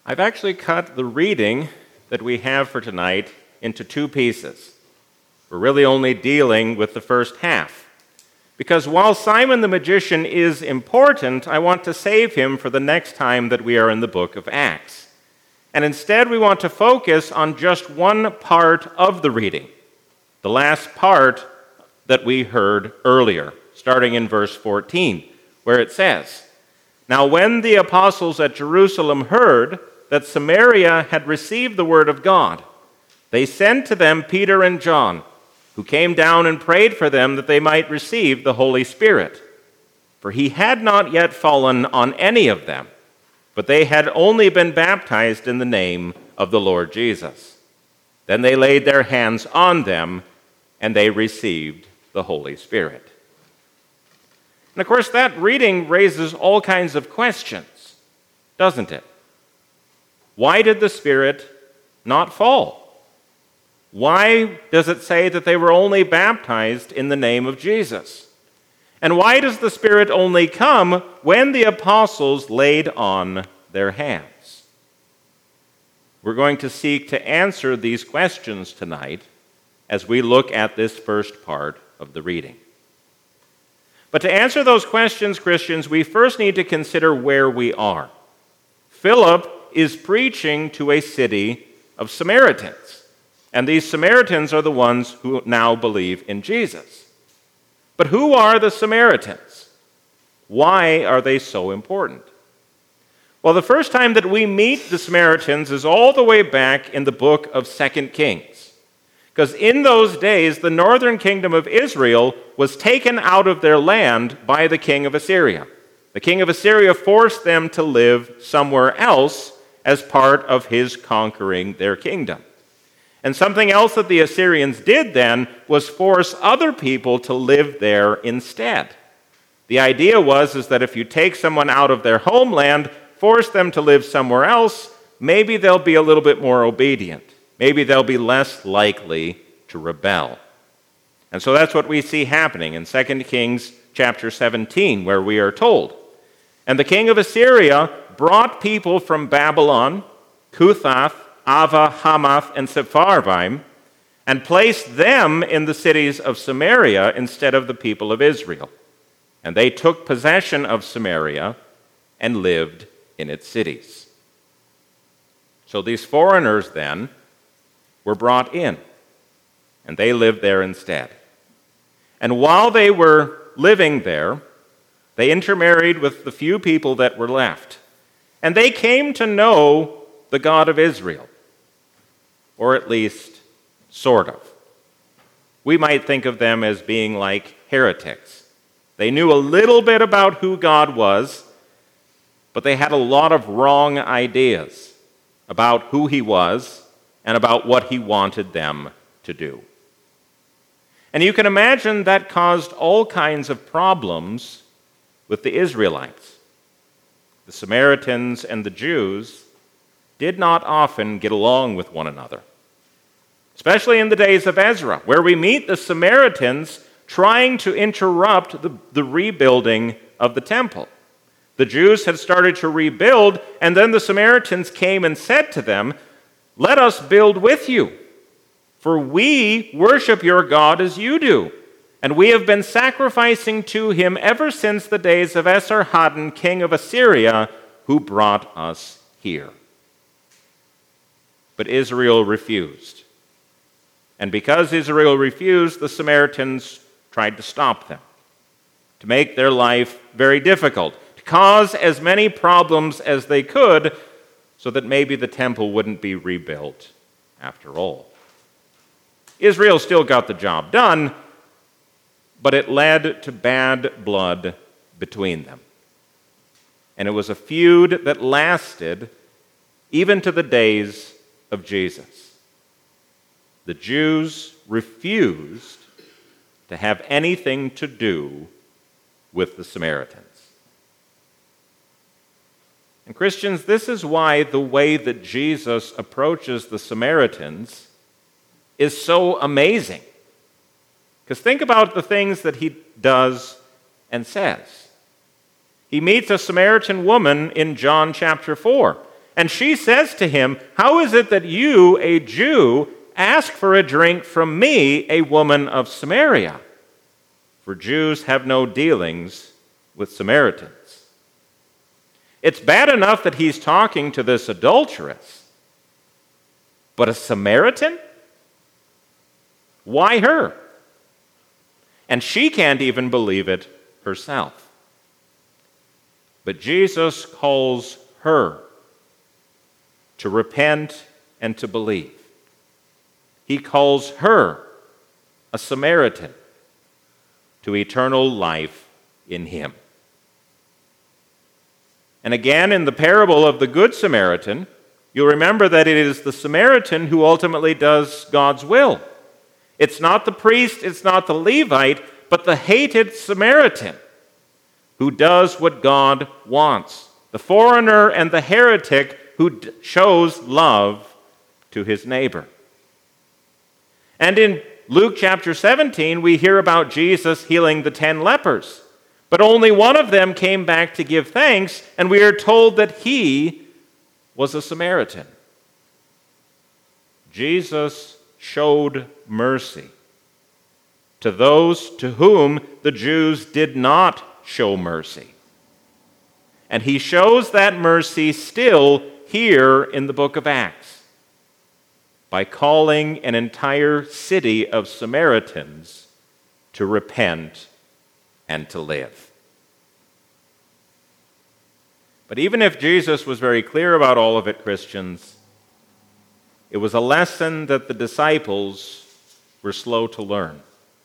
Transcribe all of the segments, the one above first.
I've actually cut the reading that we have for tonight into two pieces. We're really only dealing with the first half. Because while Simon the magician is important, I want to save him for the next time that we are in the book of Acts. And instead, we want to focus on just one part of the reading, the last part that we heard earlier, starting in verse 14, where it says, "Now when the apostles at Jerusalem heard that Samaria had received the word of God, they sent to them Peter and John, who came down and prayed for them that they might receive the Holy Spirit. For he had not yet fallen on any of them, but they had only been baptized in the name of the Lord Jesus. Then they laid their hands on them, and they received the Holy Spirit." And of course, that reading raises all kinds of questions, doesn't it? Why did the Spirit not fall? Why does it say that they were only baptized in the name of Jesus? And why does the Spirit only come when the apostles laid on their hands? We're going to seek to answer these questions tonight as we look at this first part of the reading. But to answer those questions, Christians, we first need to consider where we are. Philip is preaching to a city of Samaritans, and these Samaritans are the ones who now believe in Jesus. But who are the Samaritans? Why are they so important? Well, the first time that we meet the Samaritans is all the way back in the book of 2 Kings. Because in those days, the northern kingdom of Israel was taken out of their land by the king of Assyria. The king of Assyria forced them to live somewhere else as part of his conquering their kingdom. And something else that the Assyrians did then was force other people to live there instead. The idea was that if you take someone out of their homeland, force them to live somewhere else, maybe they'll be a little bit more obedient. Maybe they'll be less likely to rebel. And so that's what we see happening in 2 Kings chapter 17, where we are told, "And the king of Assyria brought people from Babylon, Cuthath, Ava, Hamath, and Sepharvaim, and placed them in the cities of Samaria instead of the people of Israel. And they took possession of Samaria and lived in its cities." So these foreigners then were brought in, and they lived there instead. And while they were living there, they intermarried with the few people that were left. And they came to know the God of Israel, or at least sort of. We might think of them as being like heretics. They knew a little bit about who God was, but they had a lot of wrong ideas about who he was and about what he wanted them to do. And you can imagine that caused all kinds of problems with the Israelites. The Samaritans and the Jews did not often get along with one another, especially in the days of Ezra, where we meet the Samaritans trying to interrupt the rebuilding of the temple. The Jews had started to rebuild, and then the Samaritans came and said to them, "Let us build with you, for we worship your God as you do, and we have been sacrificing to him ever since the days of Esarhaddon, king of Assyria, who brought us here." But Israel refused. And because Israel refused, the Samaritans tried to stop them, to make their life very difficult, to cause as many problems as they could so that maybe the temple wouldn't be rebuilt after all. Israel still got the job done, but it led to bad blood between them. And it was a feud that lasted even to the days of Jesus. The Jews refused to have anything to do with the Samaritans. And Christians, this is why the way that Jesus approaches the Samaritans is so amazing. Because think about the things that he does and says. He meets a Samaritan woman in John chapter 4, And she says to him, "How is it that you, a Jew, ask for a drink from me, a woman of Samaria? For Jews have no dealings with Samaritans." It's bad enough that he's talking to this adulteress, but a Samaritan? Why her? And she can't even believe it herself. But Jesus calls her to repent and to believe. He calls her, a Samaritan, to eternal life in him. And again, in the parable of the Good Samaritan, you'll remember that it is the Samaritan who ultimately does God's will. It's not the priest, it's not the Levite, but the hated Samaritan who does what God wants. The foreigner and the heretic who shows love to his neighbor. And in Luke chapter 17, we hear about Jesus healing the 10 lepers. But only one of them came back to give thanks, and we are told that he was a Samaritan. Jesus showed mercy to those to whom the Jews did not show mercy. And he shows that mercy still here in the book of Acts by calling an entire city of Samaritans to repent and to live. But even if Jesus was very clear about all of it, Christians, it was a lesson that the disciples were slow to learn.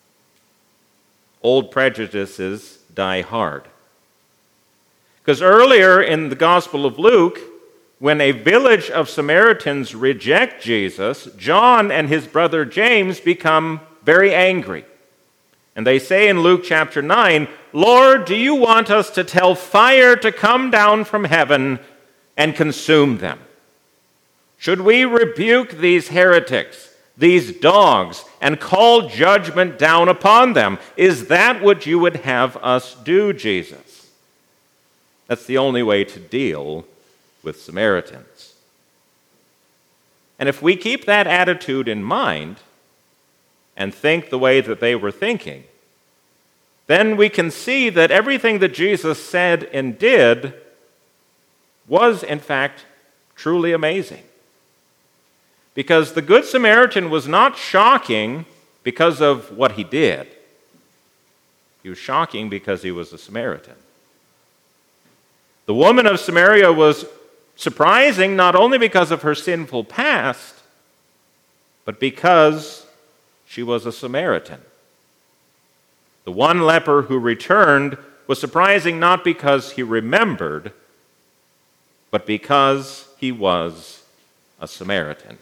Old prejudices die hard. Because earlier in the Gospel of Luke, when a village of Samaritans reject Jesus, John and his brother James become very angry. And they say in Luke chapter 9, "Lord, do you want us to tell fire to come down from heaven and consume them? Should we rebuke these heretics, these dogs, and call judgment down upon them? Is that what you would have us do, Jesus?" That's the only way to deal with Samaritans. And if we keep that attitude in mind and think the way that they were thinking, then we can see that everything that Jesus said and did was, in fact, truly amazing. Because the Good Samaritan was not shocking because of what he did. He was shocking because he was a Samaritan. The woman of Samaria was surprising not only because of her sinful past, but because she was a Samaritan. The one leper who returned was surprising not because he remembered, but because he was a Samaritan.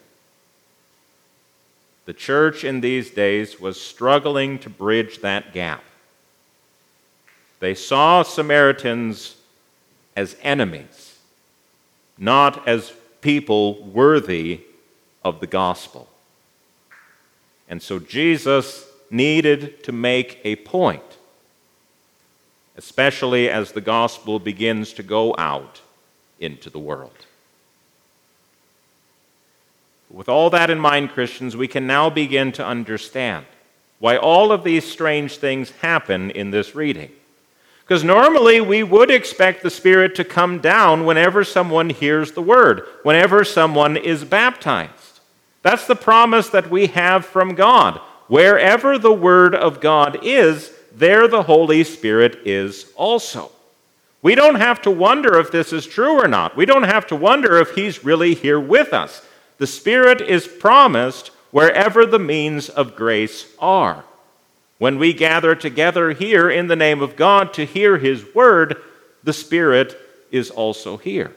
The church in these days was struggling to bridge that gap. They saw Samaritans as enemies, not as people worthy of the gospel. And so Jesus needed to make a point, especially as the gospel begins to go out into the world. With all that in mind, Christians, we can now begin to understand why all of these strange things happen in this reading. Because normally we would expect the Spirit to come down whenever someone hears the word, whenever someone is baptized. That's the promise that we have from God. Wherever the word of God is, there the Holy Spirit is also. We don't have to wonder if this is true or not. We don't have to wonder if He's really here with us. The Spirit is promised wherever the means of grace are. When we gather together here in the name of God to hear His word, the Spirit is also here.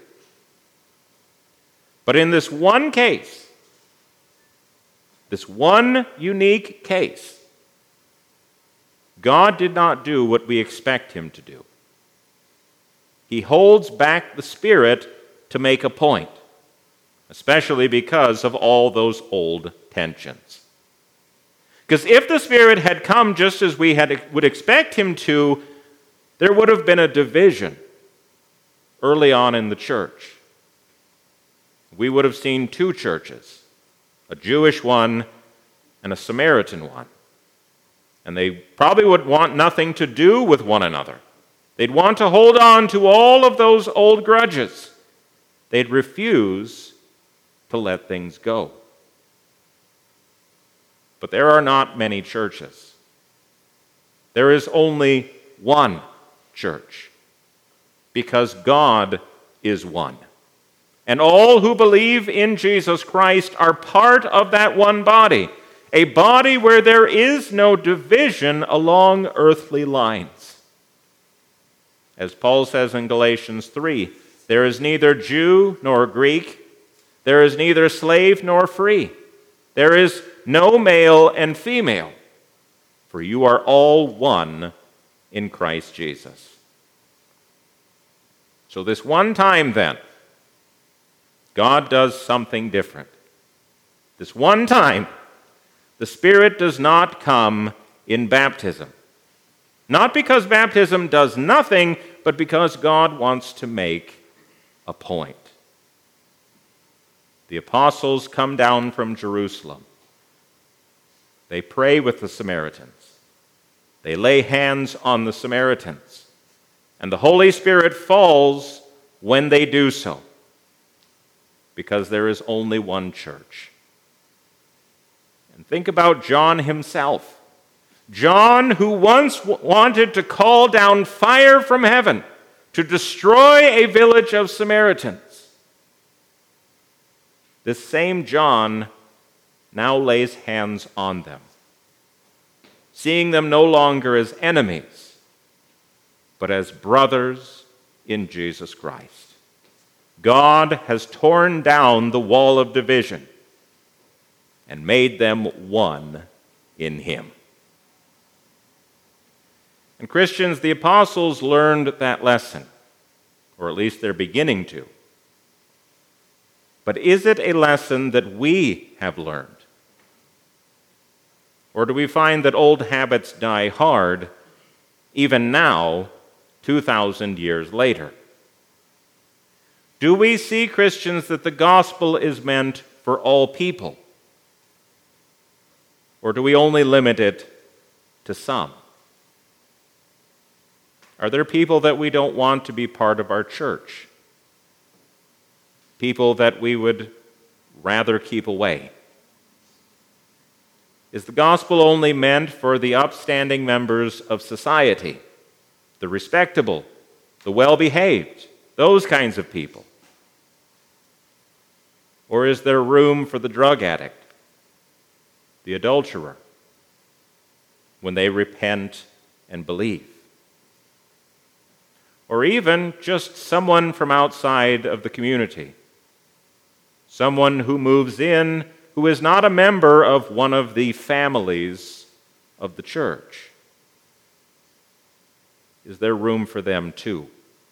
But in this one case, this one unique case, God did not do what we expect Him to do. He holds back the Spirit to make a point, especially because of all those old tensions. Because if the Spirit had come just as we would expect Him to, there would have been a division early on in the church. we would have seen two churches, a Jewish one and a Samaritan one. And they probably would want nothing to do with one another. They'd want to hold on to all of those old grudges. They'd refuse to let things go. But there are not many churches. There is only one church, because God is one. And all who believe in Jesus Christ are part of that one body, a body where there is no division along earthly lines. As Paul says in Galatians 3, there is neither Jew nor Greek, there is neither slave nor free, there is no male and female, for you are all one in Christ Jesus. So this one time then, God does something different. This one time, the Spirit does not come in baptism. Not because baptism does nothing, but because God wants to make a point. The apostles come down from Jerusalem. They pray with the Samaritans. They lay hands on the Samaritans. And the Holy Spirit falls when they do so, because there is only one church. And think about John himself. John, who once wanted to call down fire from heaven to destroy a village of Samaritans. This same John now lays hands on them, seeing them no longer as enemies, but as brothers in Jesus Christ. God has torn down the wall of division and made them one in Him. And Christians, the apostles learned that lesson, or at least they're beginning to. But is it a lesson that we have learned? Or do we find that old habits die hard, even now, 2,000 years later? Do we see, Christians, that the gospel is meant for all people? Or do we only limit it to some? Are there people that we don't want to be part of our church? People that we would rather keep away? Is the gospel only meant for the upstanding members of society, the respectable, the well-behaved, those kinds of people? Or is there room for the drug addict, the adulterer, when they repent and believe? Or even just someone from outside of the community, someone who moves in who is not a member of one of the families of the church? Is there room for them too?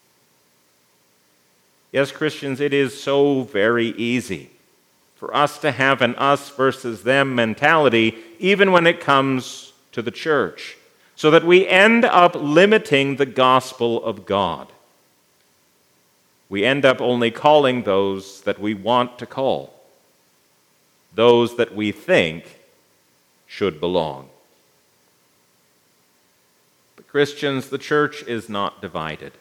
Yes, Christians, it is so very easy for us to have an us versus them mentality, even when it comes to the church, so that we end up limiting the gospel of God. We end up only calling those that we want to call, those that we think should belong. But Christians, the church is not divided.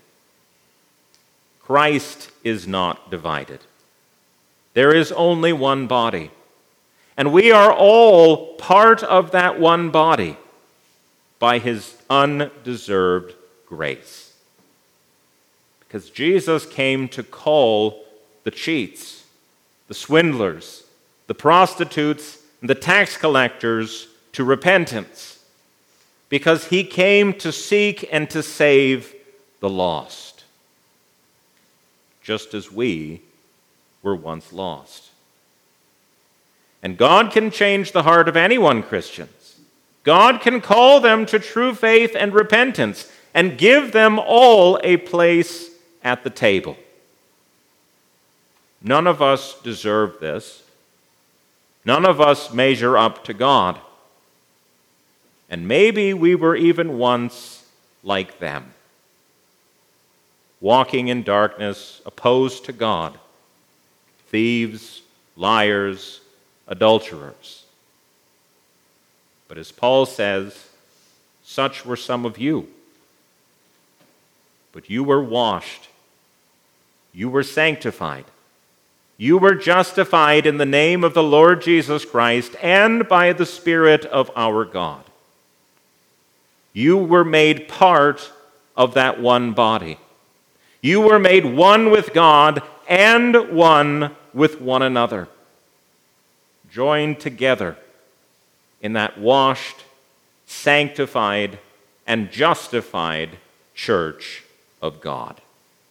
Christ is not divided. There is only one body, and we are all part of that one body by His undeserved grace. Because Jesus came to call the cheats, the swindlers, the prostitutes, and the tax collectors to repentance, because He came to seek and to save the lost, just as we were once lost. And God can change the heart of anyone, Christians. God can call them to true faith and repentance and give them all a place at the table. None of us deserve this. None of us measure up to God. And maybe we were even once like them, walking in darkness, opposed to God, thieves, liars, adulterers. But as Paul says, such were some of you. But you were washed, you were sanctified, you were justified in the name of the Lord Jesus Christ and by the Spirit of our God. You were made part of that one body. You were made one with God and one with one another, joined together in that washed, sanctified, and justified church of God.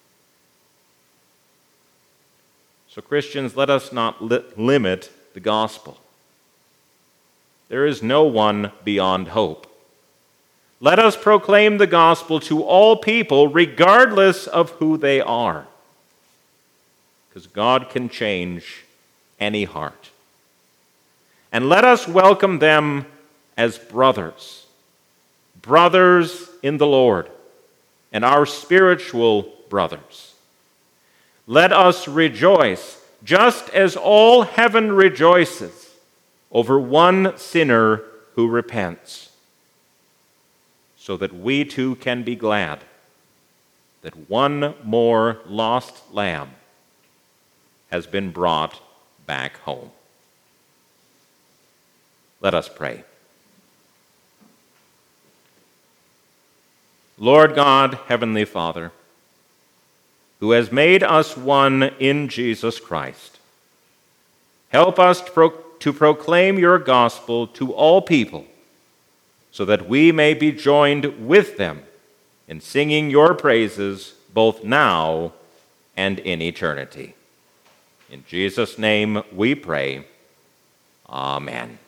So, Christians, let us not limit the gospel. There is no one beyond hope. Let us proclaim the gospel to all people, regardless of who they are, because God can change any heart. And let us welcome them as brothers, brothers in the Lord, and our spiritual brothers. Let us rejoice, just as all heaven rejoices over one sinner who repents, so that we too can be glad that one more lost lamb has been brought back home. Let us pray. Lord God, Heavenly Father, who has made us one in Jesus Christ, help us to proclaim your gospel to all people, so that we may be joined with them in singing your praises both now and in eternity. In Jesus' name we pray. Amen.